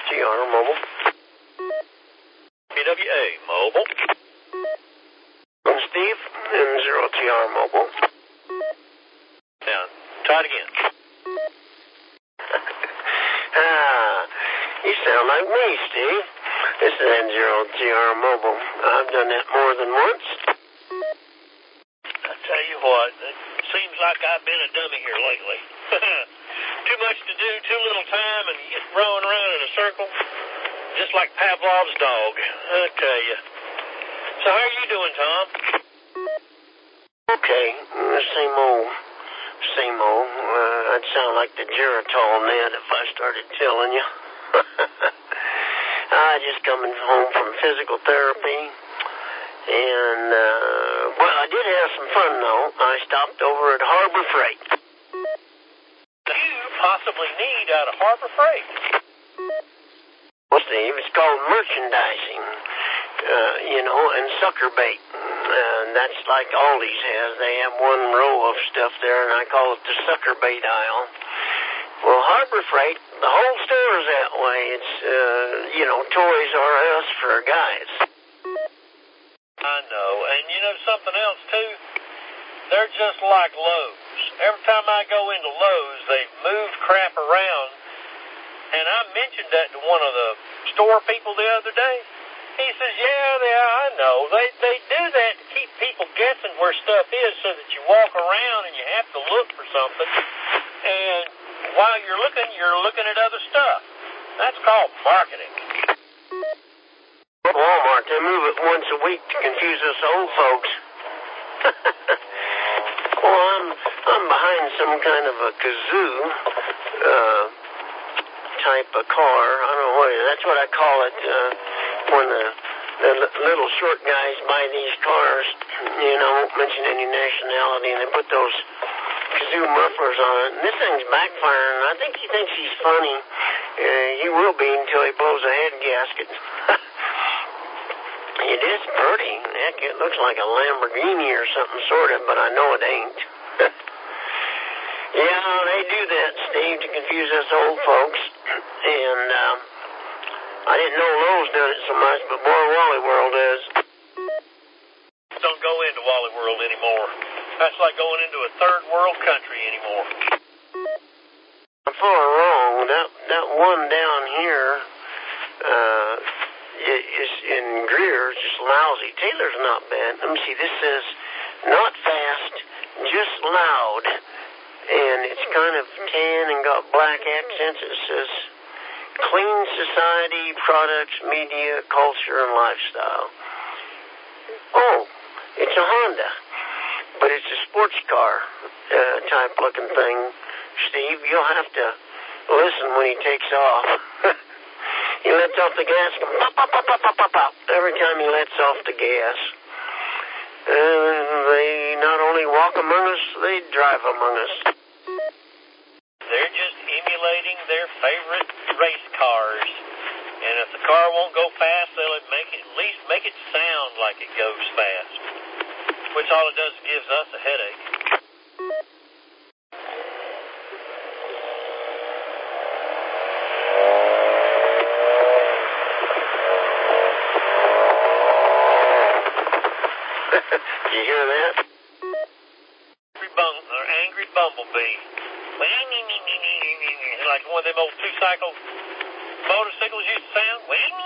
TR Mobile. PWA Mobile. I'm Steve, N0TR Mobile. Down. Try it again. You sound like me, Steve. This is N0TR Mobile. I've done that more than once. I tell you what, it seems like I've been a dummy here lately. Too much to do, too little time, and you get rolling around in a circle, just like Pavlov's dog, I tell you. So how are you doing, Tom? Okay, same old. I'd sound like the Geritol Ned if I started telling you. I just coming home from physical therapy, and, well, I did have some fun, though. I stopped over at Harbor Freight. You possibly need out of Harbor Freight. Well, Steve, it's called merchandising, and sucker bait. That's like Aldi's has. They have one row of stuff there, and I call it the sucker bait aisle. Well, Harbor Freight, the whole store is that way. It's, Toys R Us for guys. I know, and you know something else, too? They're just like Lowe's. Every time I go into Lowe's, they move crap around, and I mentioned that to one of the store people the other day. He says, yeah, I know. They do that to keep people guessing where stuff is so that you walk around and you have to look for something. And while you're looking at other stuff. That's called marketing. Walmart, they move it once a week to confuse us old folks. Well, I'm behind some kind of a kazoo type of car. I don't know what it is. That's what I call it when the little short guys buy these cars, won't mention any nationality, and they put those kazoo mufflers on it. And this thing's backfiring. I think he thinks he's funny. He will be until he blows a head gasket. It is pretty. Heck, it looks like a Lamborghini or something, sort of, but I know it ain't. Yeah, they do that, Steve, to confuse us old folks. And I didn't know Lowe's done it so much, but boy, Wally World is. Don't go into Wally World anymore. That's like going into a third world country anymore. I'm far wrong. That one down here is in Greer, just lousy. Taylor's not bad. Let me see. This says not fast, just loud. And it's kind of tan and got black accents. It says Clean Society, Products, Media, Culture, and Lifestyle. Oh, it's a Honda. But it's a sports car type looking thing. Steve, you'll have to listen when he takes off. He lets off the gas, pop, pop, pop, pop, pop, pop, pop, every time he lets off the gas. They not only walk among us, they drive among us. They're just emulating their favorite race cars. And if the car won't go fast, they'll at least make it sound like it goes fast. Which all it does is gives us a headache. You hear that? Angry bumblebee. Like one of them old two-cycle motorcycles used to sound.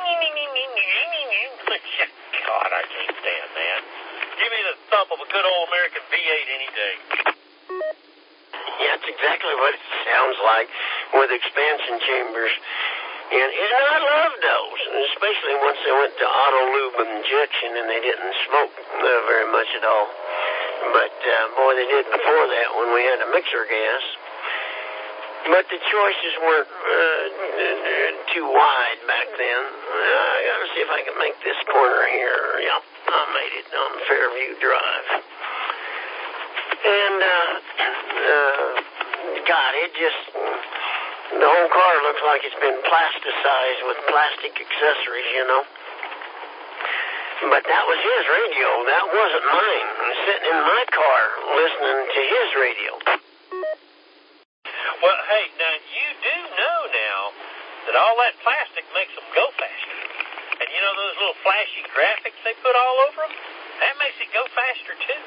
God, I can't stand that. Give me the thump of a good old American V8 any day. Yeah, that's exactly what it sounds like with expansion chambers. And I love those, especially once they went to auto lube injection and they didn't smoke very much at all. But, boy, they did before that when we had a mixer gas. But the choices weren't too wide back then. I gotta see if I can make this corner here. Yep, I made it on Fairview Drive. And, God, it just... The whole car looks like it's been plasticized with plastic accessories, But that was his radio. That wasn't mine. I'm sitting in my car listening to his radio. Well, hey, now you do know now that all all that plastic makes them go faster. And you know those little flashy graphics they put all over them? That makes it go faster, too.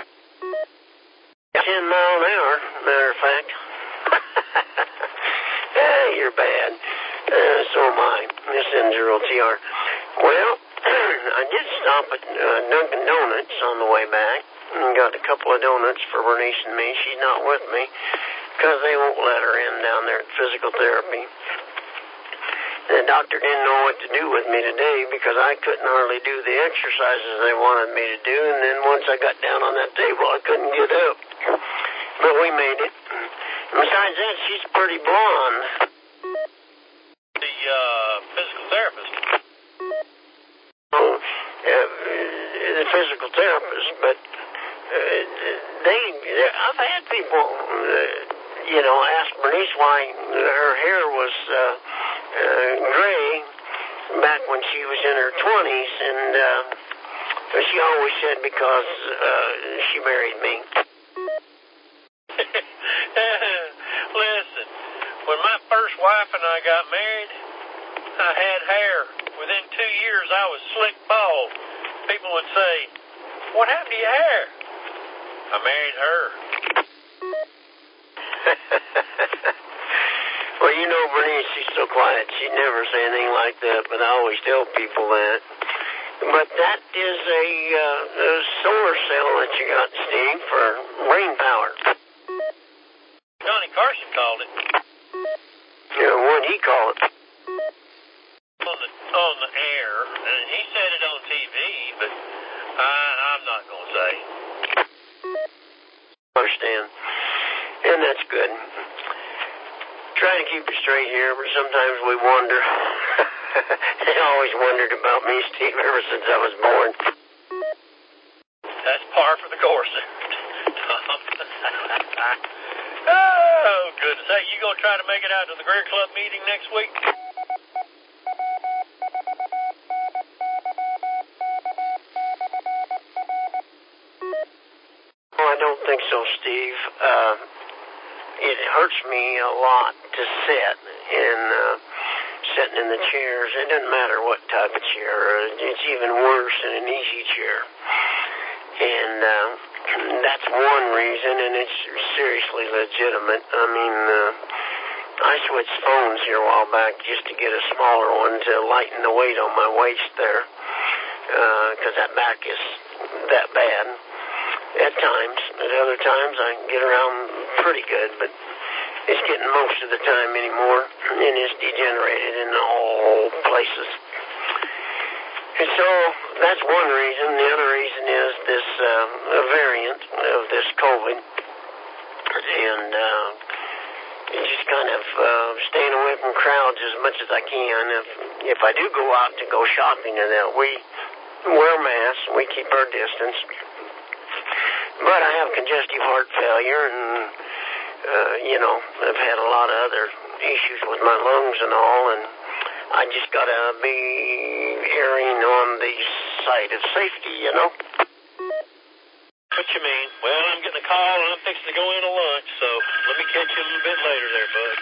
10 mile an hour, matter of fact. You're bad. So am I. This N0TR. Well, I did stop at Dunkin' Donuts on the way back and got a couple of donuts for Bernice and me. She's not with me because they won't let her in down there at physical therapy. The doctor didn't know what to do with me today because I couldn't hardly do the exercises they wanted me to do, and then once I got down on that table, I couldn't get up. But we made it. Besides that, she's pretty blonde. The physical therapist. The physical therapist, but I've had people, ask Bernice why her hair was gray back when she was in her 20s, and she always said because she married me. Listen, when my first wife and I got married, I had hair. Within 2 years, I was slick bald. People would say, "What happened to your hair?" I married her. Well, Bernice, she's so quiet. She'd never say anything like that, but I always tell people that. But that is a solar cell that you got, Steve, for brain power. Johnny Carson called it. Yeah, what'd he call it? On the air, and he said it on TV, but I'm not going to say. Understand. And that's good. Trying to keep it straight here, but sometimes we wonder. They always wondered about me, Steve, ever since I was born. That's par for the course. Oh, goodness. Hey, you going to try to make it out to the Greer Club meeting next week? I don't think so, Steve. It hurts me a lot to sit sitting in the chairs. It doesn't matter what type of chair. It's even worse in an easy chair. And that's one reason, and it's seriously legitimate. I mean, I switched phones here a while back just to get a smaller one to lighten the weight on my waist there, because that back is that bad. At times. At other times, I can get around pretty good, but it's getting most of the time anymore, and it's degenerated in all places. And so that's one reason. The other reason is this variant of this COVID, and just kind of staying away from crowds as much as I can. If I do go out to go shopping and that, we wear masks, we keep our distance. But I have congestive heart failure, and, I've had a lot of other issues with my lungs and all, and I just got to be erring on the side of safety, What you mean? Well, I'm getting a call, and I'm fixing to go into lunch, so let me catch you a little bit later there, bud.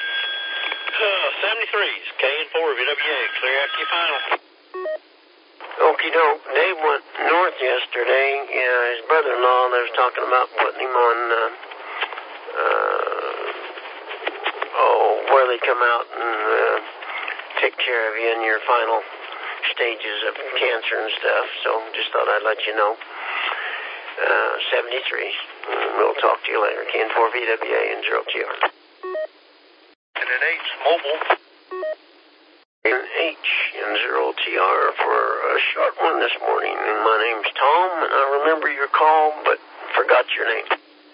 73s, K4 VWA, clear after your final. Okie doke. Dave went north yesterday. His brother-in-law, they was talking about putting him on, where they come out and take care of you in your final stages of cancer and stuff. So just thought I'd let you know. 73. We'll talk to you later. K4 VWA and 0TR. And an H mobile. And H and 0TR for a short one this morning. And my name's Tom, and I remember your call, but forgot your name.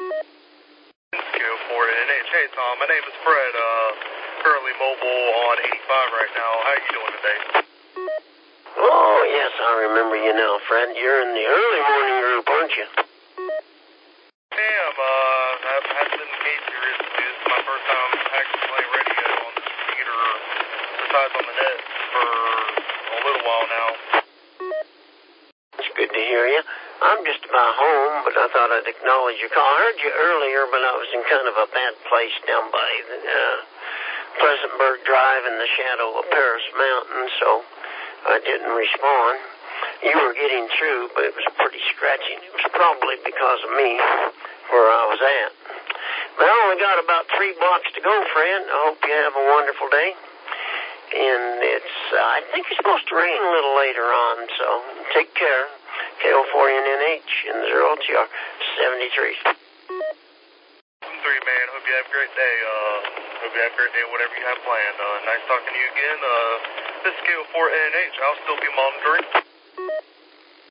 Go for it. NH. Hey, Tom. My name is Fred. Currently mobile on 85 right now. How are you doing today? Oh, yes, I remember you now, Fred. You're in the early morning group, aren't you? Damn, I've had some cases. This is my first time actually playing radio on the computer besides on the net for a little while now. It's good to hear you. I'm just about home, but I thought I'd acknowledge your call. I heard you earlier, but I was in kind of a bad place down by Pleasantburg Drive in the shadow of Paris Mountain, so I didn't respond. You were getting through, but it was pretty scratchy. It was probably because of me, where I was at. But I only got about 3 blocks to go, friend. I hope you have a wonderful day. And I think it's supposed to rain a little later on, so take care. KO4NNH and 0TR 73. 3, man. Hope you have a great day. Hope you have a great day, whatever you have planned. Nice talking to you again. This is KO4NNH. I'll still be monitoring.